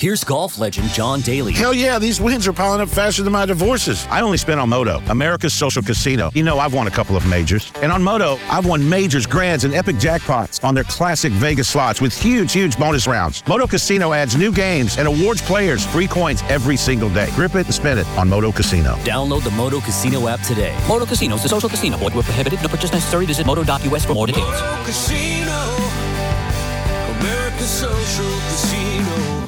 Here's golf legend John Daly. Hell yeah, these wins are piling up faster than my divorces. I only spent on Moto, America's social casino. You know, I've won a couple of majors. And on Moto, I've won majors, grands, and epic jackpots on their classic Vegas slots with huge bonus rounds. Moto Casino adds new games and awards players free coins every single day. Grip it and spin it on Moto Casino. Download the Moto Casino app today. Moto Casino is a social casino. Void where prohibited. No purchase necessary. Visit moto.us for more details. Moto Casino, America's social casino.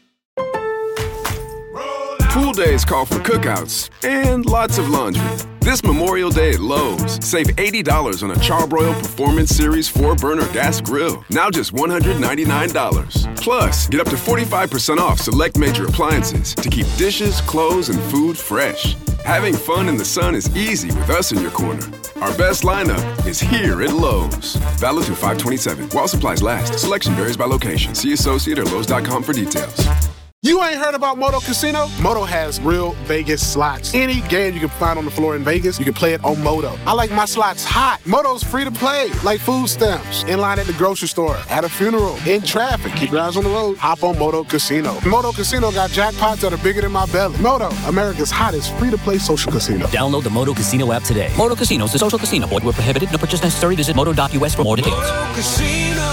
Pool days call for cookouts and lots of laundry. This Memorial Day at Lowe's, save $80 on a Charbroil Performance Series 4-burner gas grill. Now just $199. Plus, get up to 45% off select major appliances to keep dishes, clothes, and food fresh. Having fun in the sun is easy with us in your corner. Our best lineup is here at Lowe's. Valid through 5/27. While supplies last. Selection varies by location. See associate or Lowe's.com for details. You ain't heard about Moto Casino? Moto has real Vegas slots. Any game you can find on the floor in Vegas, you can play it on Moto. I like my slots hot. Moto's free to play, like food stamps, in line at the grocery store, at a funeral, in traffic. Keep your eyes on the road. Hop on Moto Casino. Moto Casino got jackpots that are bigger than my belly. Moto, America's hottest free-to-play social casino. Download the Moto Casino app today. Moto Casino is a social casino. Void where prohibited. No purchase necessary. Visit moto.us for more details. Moto Casino,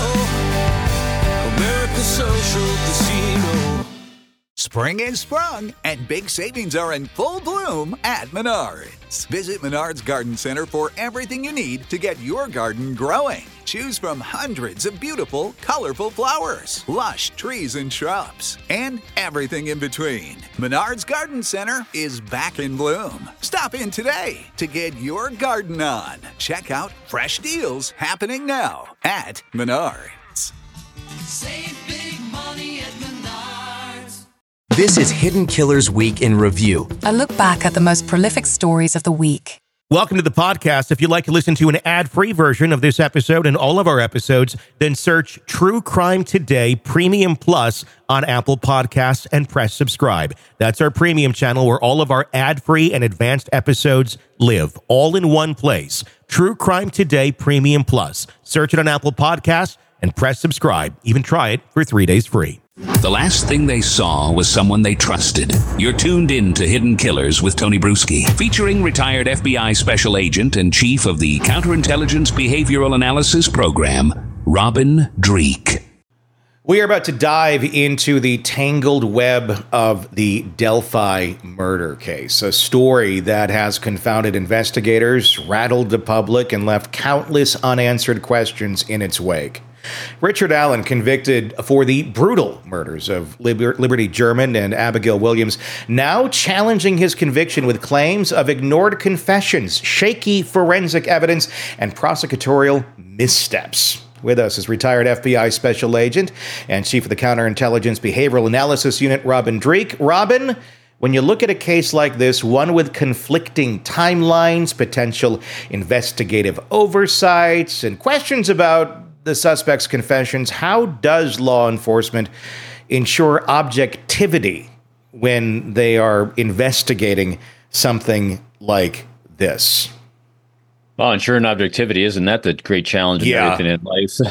America's social casino. Spring is sprung, and big savings are in full bloom at Menards. Visit Menards Garden Center for everything you need to get your garden growing. Choose from hundreds of beautiful, colorful flowers, lush trees and shrubs, and everything in between. Menards Garden Center is back in bloom. Stop in today to get your garden on. Check out fresh deals happening now at Menards. Save big money at Menards. This is Hidden Killers Week in Review. A look back at the most prolific stories of the week. Welcome to the podcast. If you'd like to listen to an ad-free version of this episode and all of our episodes, then search True Crime Today Premium Plus on Apple Podcasts and press subscribe. That's our premium channel where all of our ad-free and advanced episodes live, all in one place. True Crime Today Premium Plus. Search it on Apple Podcasts and press subscribe. Even try it for 3 days free. The last thing they saw was someone they trusted. You're tuned in to Hidden Killers with Tony Bruschi, featuring retired FBI Special Agent and Chief of the Counterintelligence Behavioral Analysis Program, Robin Dreeke. We are about to dive into the tangled web of the Delphi murder case, a story that has confounded investigators, rattled the public, and left countless unanswered questions in its wake. Richard Allen, convicted for the brutal murders of Liberty German and Abigail Williams, now challenging his conviction with claims of ignored confessions, shaky forensic evidence, and prosecutorial missteps. With us is retired FBI Special Agent and Chief of the Counterintelligence Behavioral Analysis Unit, Robin Dreeke. Robin, when you look at a case like this, one with conflicting timelines, potential investigative oversights, and questions about the suspect's confessions, how does law enforcement ensure objectivity when they are investigating something like this? Well, ensuring objectivity, isn't that the great challenge in everything in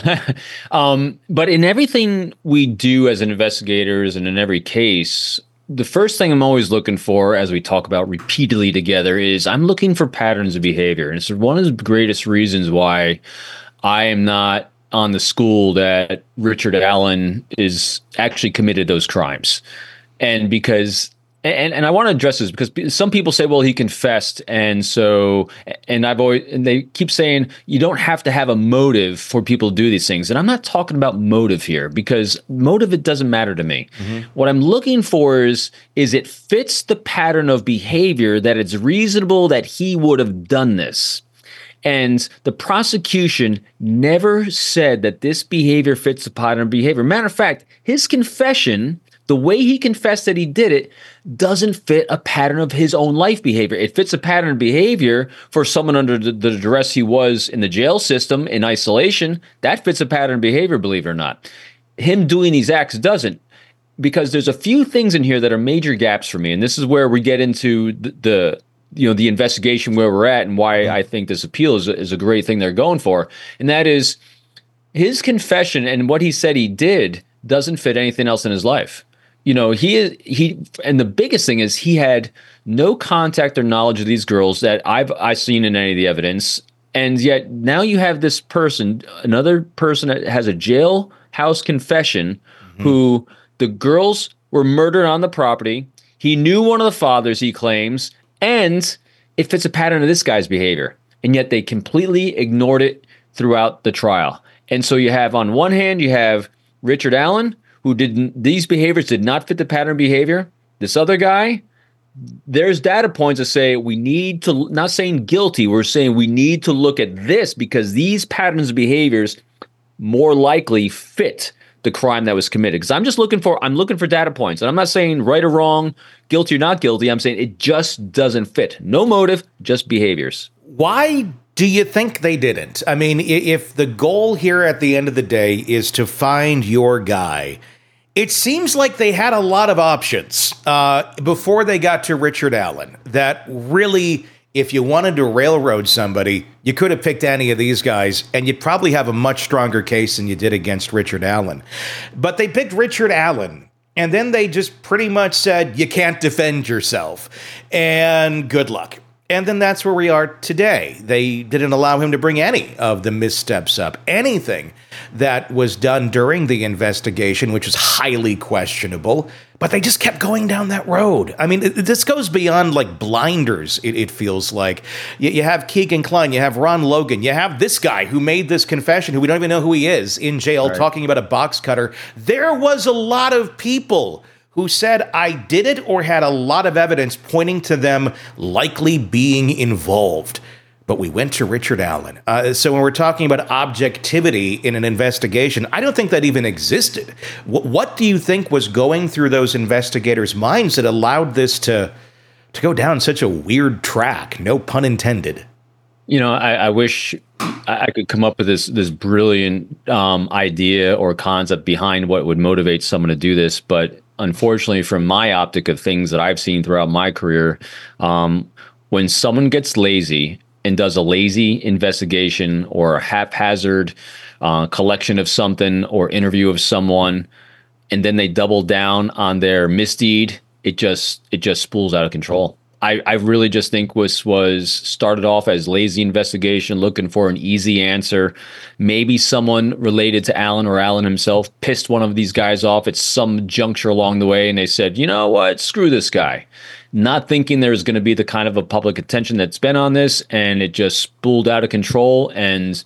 life? But in everything we do as investigators and in every case, the first thing I'm always looking for, as we talk about repeatedly together, is I'm looking for patterns of behavior. And it's one of the greatest reasons why I am not on the school that Richard Allen is actually committed those crimes. And because, and I want to address this because some people say, well, he confessed. And so, and they keep saying you don't have to have a motive for people to do these things. And I'm not talking about motive here because motive, it doesn't matter to me. Mm-hmm. What I'm looking for is it fits the pattern of behavior that it's reasonable that he would have done this. And the prosecution never said that this behavior fits the pattern of behavior. Matter of fact, his confession, the way he confessed that he did it, doesn't fit a pattern of his own life behavior. It fits a pattern of behavior for someone under the duress he was in the jail system in isolation. That fits a pattern of behavior, believe it or not. Him doing these acts doesn't. Because there's a few things in here that are major gaps for me. And this is where we get into the investigation where we're at and why I think this appeal is a great thing they're going for. And that is his confession and what he said he did doesn't fit anything else in his life. and the biggest thing is he had no contact or knowledge of these girls that I've seen in any of the evidence. And yet now you have this person, another person that has a jailhouse confession, who the girls were murdered on the property. He knew one of the fathers, he claims, and it fits a pattern of this guy's behavior. And yet they completely ignored it throughout the trial. And so you have, on one hand, you have Richard Allen, who these behaviors did not fit the pattern of behavior. This other guy, there's data points that say we need to, not saying guilty, we're saying we need to look at this because these patterns of behaviors more likely fit the crime that was committed. Because I'm looking for data points. And I'm not saying right or wrong, guilty or not guilty. I'm saying it just doesn't fit. No motive, just behaviors. Why do you think they didn't? I mean, if the goal here at the end of the day is to find your guy, it seems like they had a lot of options before they got to Richard Allen that really, if you wanted to railroad somebody, you could have picked any of these guys, and you'd probably have a much stronger case than you did against Richard Allen. But they picked Richard Allen, and then they just pretty much said, you can't defend yourself, and good luck. And then that's where we are today. They didn't allow him to bring any of the missteps up, anything that was done during the investigation, which was highly questionable, but they just kept going down that road. I mean, this goes beyond like blinders, it feels like. You have Keegan Kline, you have Ron Logan, you have this guy who made this confession, who we don't even know who he is, in jail, talking about a box cutter. There was a lot of people who said I did it or had a lot of evidence pointing to them likely being involved. But we went to Richard Allen. So when we're talking about objectivity in an investigation, I don't think that even existed. What do you think was going through those investigators' minds that allowed this to go down such a weird track? No pun intended. I wish I could come up with this brilliant idea or concept behind what would motivate someone to do this, but unfortunately, from my optic of things that I've seen throughout my career, when someone gets lazy and does a lazy investigation or a haphazard collection of something or interview of someone, and then they double down on their misdeed, it just spools out of control. I really just think was started off as lazy investigation, looking for an easy answer. Maybe someone related to Allen or Allen himself pissed one of these guys off at some juncture along the way, and they said, you know what, screw this guy. Not thinking there's going to be the kind of a public attention that's been on this, and it just spooled out of control. And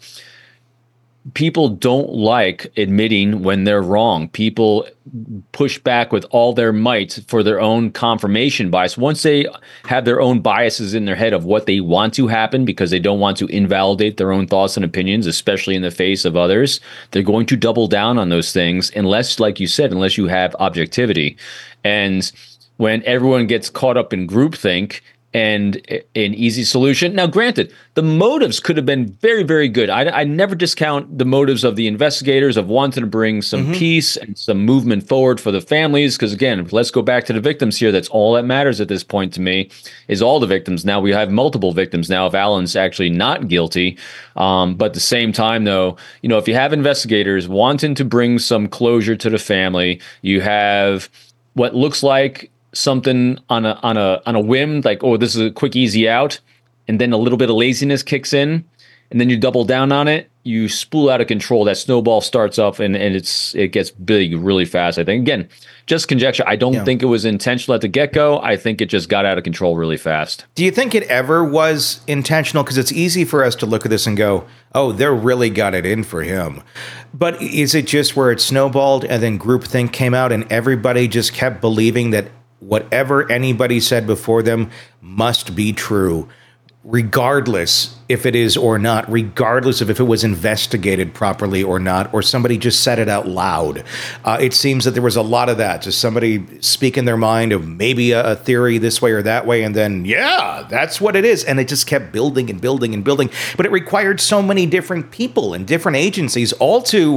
people don't like admitting when they're wrong. People push back with all their might for their own confirmation bias. Once they have their own biases in their head of what they want to happen because they don't want to invalidate their own thoughts and opinions, especially in the face of others, they're going to double down on those things unless, like you said, unless you have objectivity. And when everyone gets caught up in groupthink and an easy solution. Now, granted, the motives could have been very, very good. I never discount the motives of the investigators of wanting to bring some peace and some movement forward for the families. Because again, let's go back to the victims here. That's all that matters at this point to me, is all the victims. Now we have multiple victims now if Allen's actually not guilty. But at the same time, though, if you have investigators wanting to bring some closure to the family, you have what looks like something on a whim, like, oh, this is a quick, easy out, and then a little bit of laziness kicks in, and then you double down on it, you spool out of control. That snowball starts up, and it gets big really fast. I think, again, just conjecture. I don't think it was intentional at the get-go. I think it just got out of control really fast. Do you think it ever was intentional? Because it's easy for us to look at this and go, oh, they really got it in for him. But is it just where it snowballed and then groupthink came out and everybody just kept believing that whatever anybody said before them must be true, regardless if it is or not, regardless of if it was investigated properly or not, or somebody just said it out loud? It seems that there was a lot of that, just somebody speaking their mind of maybe a theory this way or that way, and then, yeah, that's what it is. And it just kept building and building and building. But it required so many different people and different agencies all to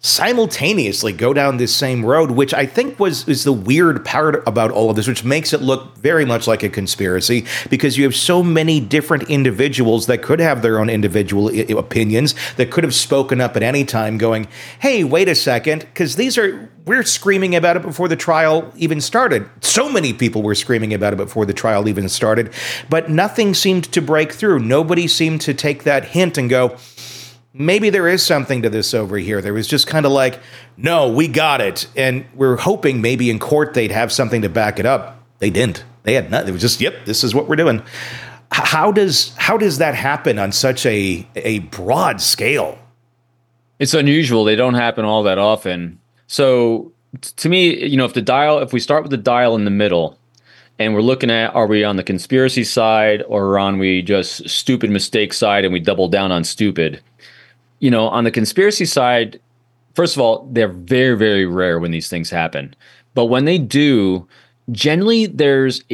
simultaneously go down this same road, which I think is the weird part about all of this, which makes it look very much like a conspiracy, because you have so many different individuals that could have their own individual opinions, that could have spoken up at any time going, hey, wait a second, because we're screaming about it before the trial even started. So many people were screaming about it before the trial even started, but nothing seemed to break through. Nobody seemed to take that hint and go, maybe there is something to this over here. There was just kind of like, no, we got it. And we're hoping maybe in court they'd have something to back it up. They didn't. They had nothing. It was just, yep, this is what we're doing. How does that happen on such a broad scale? It's unusual. They don't happen all that often. So to me, if we start with the dial in the middle, and we're looking at, are we on the conspiracy side, or are we just stupid mistake side and we double down on stupid? On the conspiracy side, first of all, they're very, very rare when these things happen. But when they do, generally there's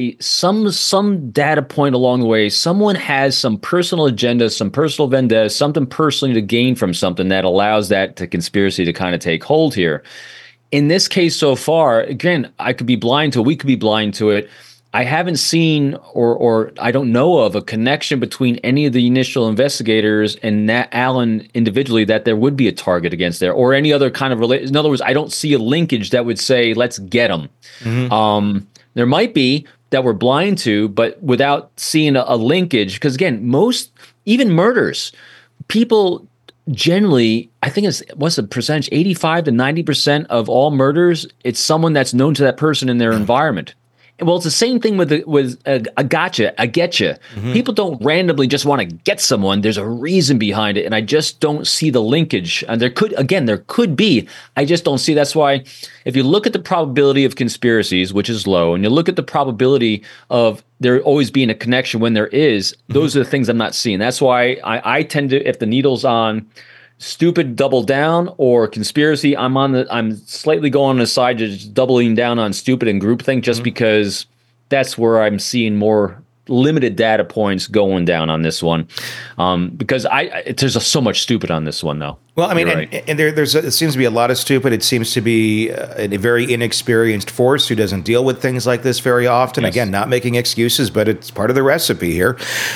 some data point along the way. Someone has some personal agenda, some personal vendetta, something personally to gain from something that allows that conspiracy to kind of take hold here. In this case so far, again, I could be blind to it. We could be blind to it. I haven't seen or I don't know of a connection between any of the initial investigators and Nat Allen individually that there would be a target against there or any other kind of In other words, I don't see a linkage that would say, let's get them. Mm-hmm. There might be that we're blind to, but without seeing a linkage, because again, even murders, people generally, I think what's the percentage? 85 to 90% of all murders, it's someone that's known to that person in their environment. Well, it's the same thing with a gotcha, a getcha. Mm-hmm. People don't randomly just want to get someone. There's a reason behind it, and I just don't see the linkage. And there could be. I just don't see. That's why if you look at the probability of conspiracies, which is low, and you look at the probability of there always being a connection when there is, those are the things I'm not seeing. That's why I tend to, if the needle's on stupid double down or conspiracy, I'm slightly going on the side to just doubling down on stupid and groupthink just because that's where I'm seeing more limited data points going down on this one. Because there's so much stupid on this one though. Well, I mean, and there seems to be a lot of stupid. It seems to be a very inexperienced force who doesn't deal with things like this very often. Yes. Again, not making excuses, but it's part of the recipe here.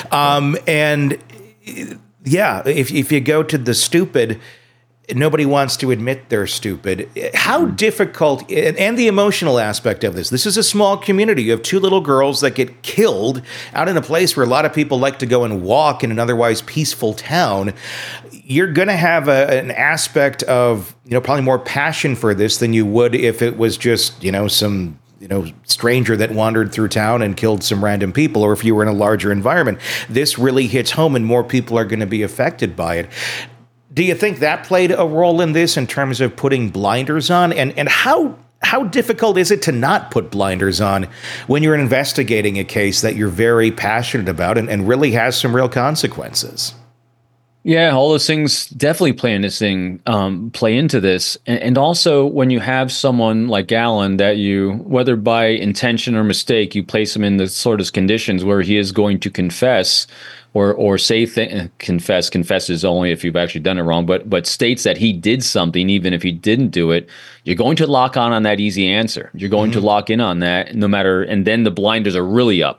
Yeah, if you go to the stupid, nobody wants to admit they're stupid. How difficult, and the emotional aspect of this. This is a small community. You have two little girls that get killed out in a place where a lot of people like to go and walk in an otherwise peaceful town. You're going to have an aspect of, probably more passion for this than you would if it was just, some stranger that wandered through town and killed some random people, or if you were in a larger environment. This really hits home and more people are going to be affected by it. Do you think that played a role in this in terms of putting blinders on? And how difficult is it to not put blinders on when you're investigating a case that you're very passionate about and really has some real consequences? Yeah, all those things definitely play into this. And also when you have someone like Allen that you, whether by intention or mistake, you place him in the sort of conditions where he is going to confess or say confesses only if you've actually done it wrong, but states that he did something even if he didn't do it, you're going to lock on that easy answer. You're going to lock in on that no matter, and then the blinders are really up.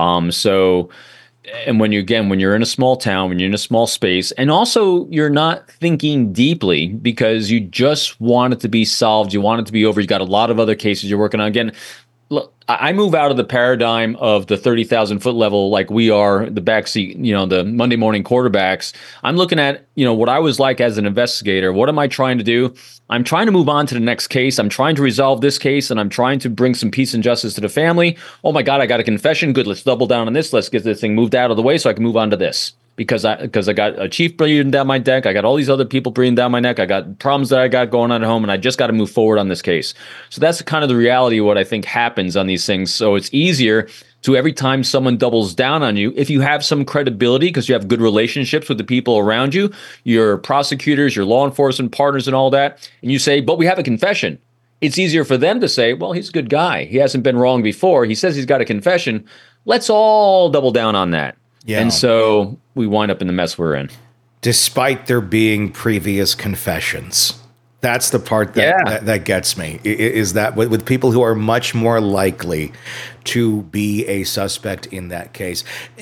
And when you're in a small town, when you're in a small space, and also you're not thinking deeply because you just want it to be solved. You want it to be over. You got a lot of other cases you're working on. Again, look, I move out of the paradigm of the 30,000 foot level like we are, the backseat, the Monday morning quarterbacks. I'm looking at, what I was like as an investigator. What am I trying to do? I'm trying to move on to the next case. I'm trying to resolve this case, and I'm trying to bring some peace and justice to the family. Oh my God, I got a confession. Good, let's double down on this. Let's get this thing moved out of the way so I can move on to this. Because I got a chief breathing down my neck. I got all these other people breathing down my neck. I got problems that I got going on at home, and I just got to move forward on this case. So that's kind of the reality of what I think happens on these things. So it's easier to, every time someone doubles down on you, if you have some credibility because you have good relationships with the people around you, your prosecutors, your law enforcement partners and all that, and you say, but we have a confession. It's easier for them to say, well, he's a good guy. He hasn't been wrong before. He says he's got a confession. Let's all double down on that. Yeah. And so we wind up in the mess we're in. Despite there being previous confessions. That's the part that gets me, is that with people who are much more likely to be a suspect in that case.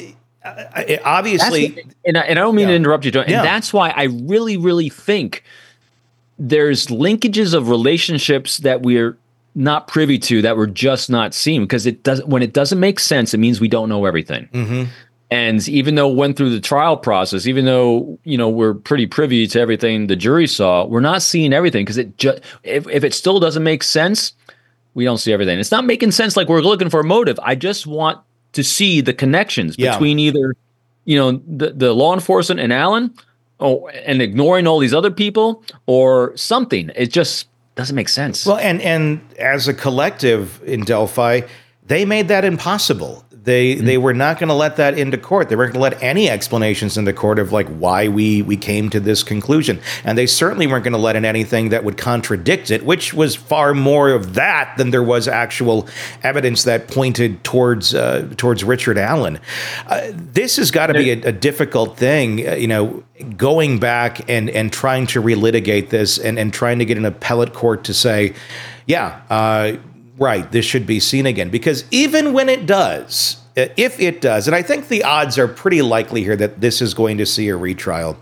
Obviously, and I don't mean to interrupt you, Tony, and that's why I really, really think there's linkages of relationships that we're not privy to, that we're just not seeing, because when it doesn't make sense, it means we don't know everything. Mm-hmm. And even though it went through the trial process, even though, we're pretty privy to everything the jury saw, we're not seeing everything, because if it still doesn't make sense, we don't see everything. It's not making sense like we're looking for a motive. I just want to see the connections between either, the law enforcement and Alan, and ignoring all these other people or something. It just doesn't make sense. Well, and as a collective in Delphi, they made that impossible. They were not going to let that into court. They weren't going to let any explanations into court of like why we came to this conclusion. And they certainly weren't going to let in anything that would contradict it, which was far more of that than there was actual evidence that pointed towards Richard Allen. This has got to be a difficult thing, going back and trying to relitigate this and trying to get an appellate court to say, right, this should be seen again. Because even when it does, if it does, and I think the odds are pretty likely here that this is going to see a retrial,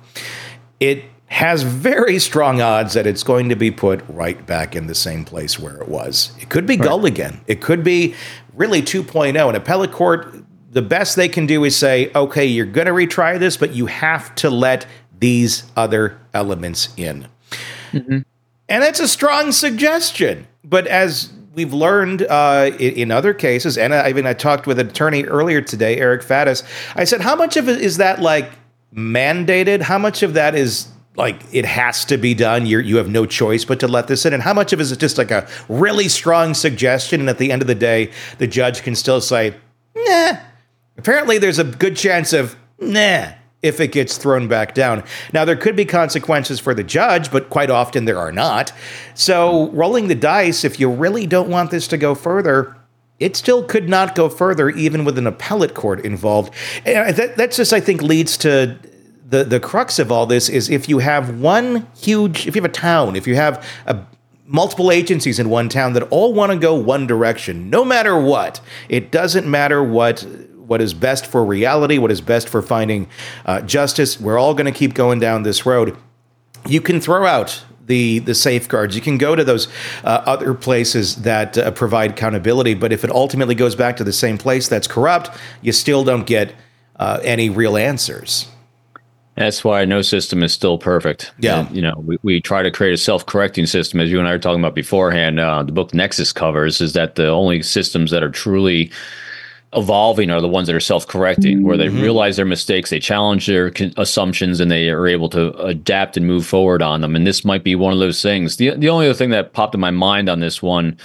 it has very strong odds that it's going to be put right back in the same place where it was. It could be Gull again. It could be really 2.0. An appellate court, the best they can do is say, okay, you're going to retry this, but you have to let these other elements in. Mm-hmm. And that's a strong suggestion. But as we've learned in other cases, and I talked with an attorney earlier today, Eric Faddis. I said, how much of it is that like mandated? How much of that is like it has to be done? You have no choice but to let this in. And how much of it is just like a really strong suggestion? And at the end of the day, the judge can still say, nah. Apparently, there's a good chance of nah if it gets thrown back down. Now, there could be consequences for the judge, but quite often there are not. So rolling the dice, if you really don't want this to go further, it still could not go further, even with an appellate court involved. And that just, I think, leads to the crux of all this is if you have if you have a town, if you have multiple agencies in one town that all want to go one direction, no matter what, it doesn't matter what is best for reality, what is best for finding justice. We're all going to keep going down this road. You can throw out the safeguards. You can go to those other places that provide accountability. But if it ultimately goes back to the same place that's corrupt, you still don't get any real answers. That's why no system is still perfect. Yeah. And, we try to create a self-correcting system, as you and I were talking about beforehand. The book Nexus covers is that the only systems that are truly evolving are the ones that are self-correcting, where they realize their mistakes, they challenge their assumptions, and they are able to adapt and move forward on them. And this might be one of those things. The only other thing that popped in my mind on this one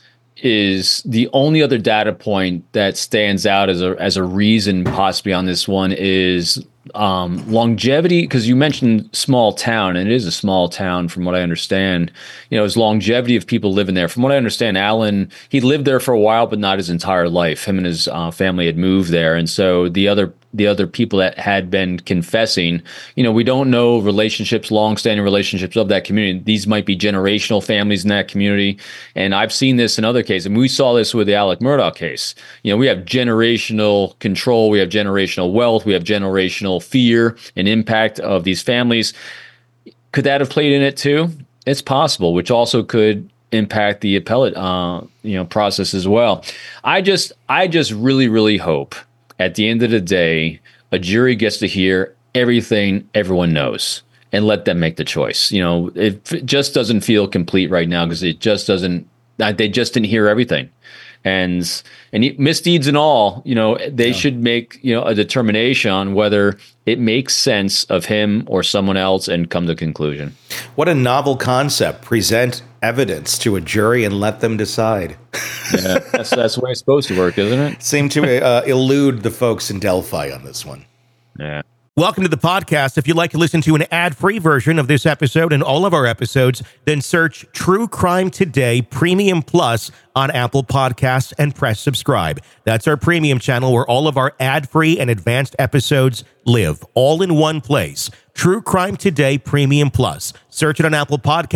is the only other data point that stands out as a reason possibly on this one is longevity, because you mentioned small town, and it is a small town from what I understand. His longevity of people living there. From what I understand, Alan, he lived there for a while, but not his entire life. Him and his family had moved there, and so the other people that had been confessing, we don't know long-standing relationships of that community. These might be generational families in that community, and I've seen this in other cases. And we saw this with the Alec Murdaugh case. We have generational control, we have generational wealth, we have generational fear and impact of these families. Could that have played in it too? It's possible, which also could impact the appellate process as well. I just really, really hope at the end of the day a jury gets to hear everything everyone knows and let them make the choice. It just doesn't feel complete right now because it just doesn't. They just didn't hear everything. And misdeeds and all, they should make, a determination on whether it makes sense of him or someone else and come to a conclusion. What a novel concept. Present evidence to a jury and let them decide. Yeah, that's the way it's supposed to work, isn't it? Seem to elude the folks in Delphi on this one. Yeah. Welcome to the podcast. If you'd like to listen to an ad-free version of this episode and all of our episodes, then search True Crime Today Premium Plus on Apple Podcasts and press subscribe. That's our premium channel where all of our ad-free and advanced episodes live, all in one place. True Crime Today Premium Plus. Search it on Apple Podcasts,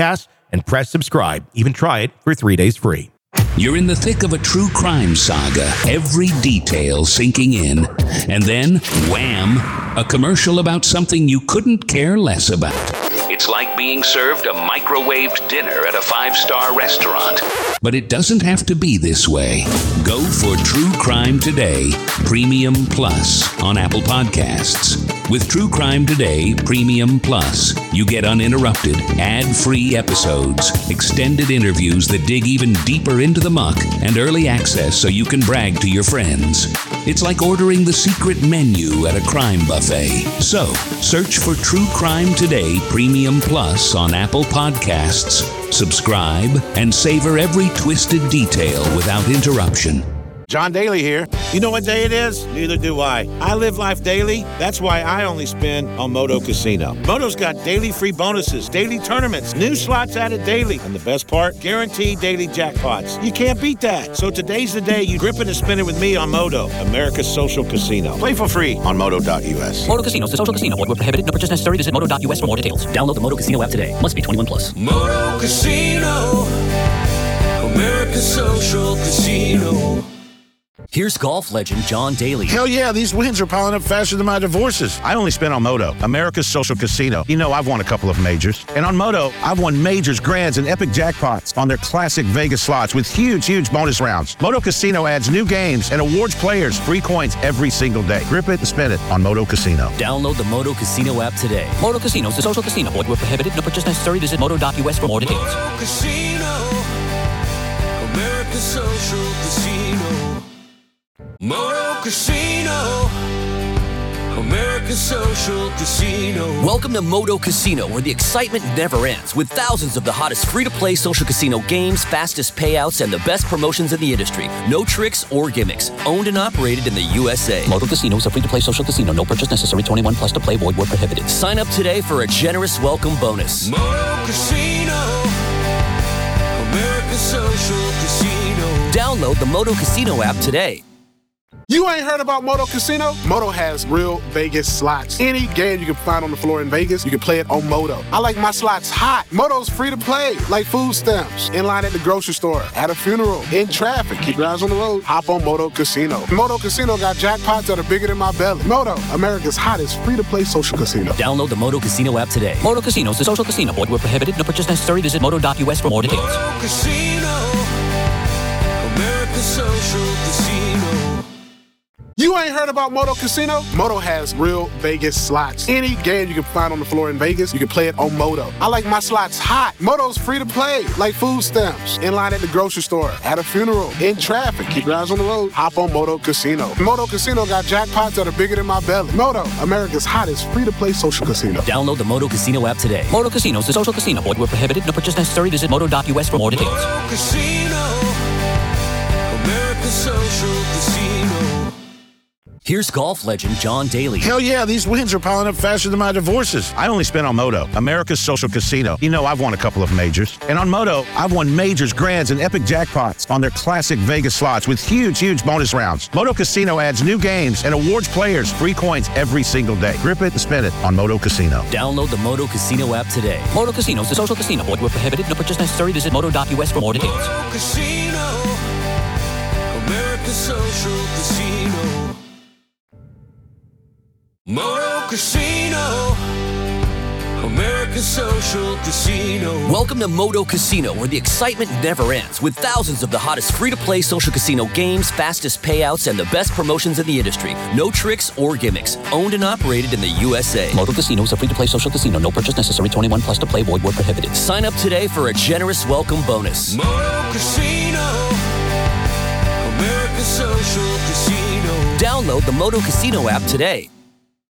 and press subscribe. Even try it for 3 days free. You're in the thick of a true crime saga, every detail sinking in, and then, wham, a commercial about something you couldn't care less about. It's like being served a microwaved dinner at a 5-star restaurant. But it doesn't have to be this way. Go for True Crime Today Premium Plus on Apple Podcasts. With True Crime Today Premium Plus, you get uninterrupted, ad-free episodes, extended interviews that dig even deeper into the muck, and early access so you can brag to your friends. It's like ordering the secret menu at a crime buffet. So, search for True Crime Today Premium Plus on Apple Podcasts, subscribe, and savor every twisted detail without interruption. John Daly here. You know what day it is? Neither do I. I live life daily. That's why I only spin on Moto Casino. Moto's got daily free bonuses, daily tournaments, new slots added daily, and the best part, guaranteed daily jackpots. You can't beat that. So today's the day you grip it and spin it with me on Moto, America's social casino. Play for free on Moto.us. Moto Casino is a social casino. Void where prohibited. No purchase necessary. Visit Moto.us for more details. Download the Moto Casino app today. Must be 21 plus. Moto Casino, America's social casino. Here's golf legend John Daly. Hell yeah, these wins are piling up faster than my divorces. I only spin on Moto, America's social casino. You know, I've won a couple of majors. And on Moto, I've won majors, grands, and epic jackpots on their classic Vegas slots with huge bonus rounds. Moto Casino adds new games and awards players free coins every single day. Grip it and spin it on Moto Casino. Download the Moto Casino app today. Moto Casino is a social casino. Void where prohibited. No purchase necessary. Visit Moto.us for more details. Moto Casino, America's social casino. Moto Casino, America's social casino. Welcome to Moto Casino, where the excitement never ends, with thousands of the hottest free-to-play social casino games, fastest payouts, and the best promotions in the industry. No tricks or gimmicks. Owned and operated in the USA. Moto Casino is a free-to-play social casino. No purchase necessary. 21 plus to play. Void where prohibited. Sign up today for a generous welcome bonus. Moto Casino, America's social casino. Download the Moto Casino app today. You ain't heard about Moto Casino? Moto has real Vegas slots. Any game you can find on the floor in Vegas, you can play it on Moto. I like my slots hot. Moto's free to play, like food stamps. In line at the grocery store, at a funeral, in traffic. Keep your eyes on the road. Hop on Moto Casino. Moto Casino got jackpots that are bigger than my belly. Moto, America's hottest free-to-play social casino. Download the Moto Casino app today. Moto Casino is a social casino. Void where prohibited. No purchase necessary. Visit Moto.us for more details. Moto Casino, America's social casino. You ain't heard about Moto Casino? Moto has real Vegas slots. Any game you can find on the floor in Vegas, you can play it on Moto. I like my slots hot. Moto's free to play, like food stamps. In line at the grocery store, at a funeral, in traffic. Keep your eyes on the road. Hop on Moto Casino. Moto Casino got jackpots that are bigger than my belly. Moto, America's hottest free-to-play social casino. Download the Moto Casino app today. Moto Casino is a social casino. Void where prohibited. No purchase necessary. Visit Moto.us for more details. Moto Casino, America's social casino. Here's golf legend John Daly. Hell yeah, these wins are piling up faster than my divorces. I only spin on Moto, America's social casino. You know, I've won a couple of majors. And on Moto, I've won majors, grands, and epic jackpots on their classic Vegas slots with huge bonus rounds. Moto Casino adds new games and awards players free coins every single day. Grip it and spin it on Moto Casino. Download the Moto Casino app today. Moto Casino is a social casino. Void where prohibited. No purchase necessary. Visit Moto.us for more details. Moto Casino, America's social casino. Moto Casino, America's social casino. Welcome to Moto Casino, where the excitement never ends, with thousands of the hottest free-to-play social casino games, fastest payouts, and the best promotions in the industry. No tricks or gimmicks. Owned and operated in the USA. Moto Casino is a free-to-play social casino. No purchase necessary. 21 plus to play. Void where prohibited. Sign up today for a generous welcome bonus. Moto Casino, America's social casino. Download the Moto Casino app today.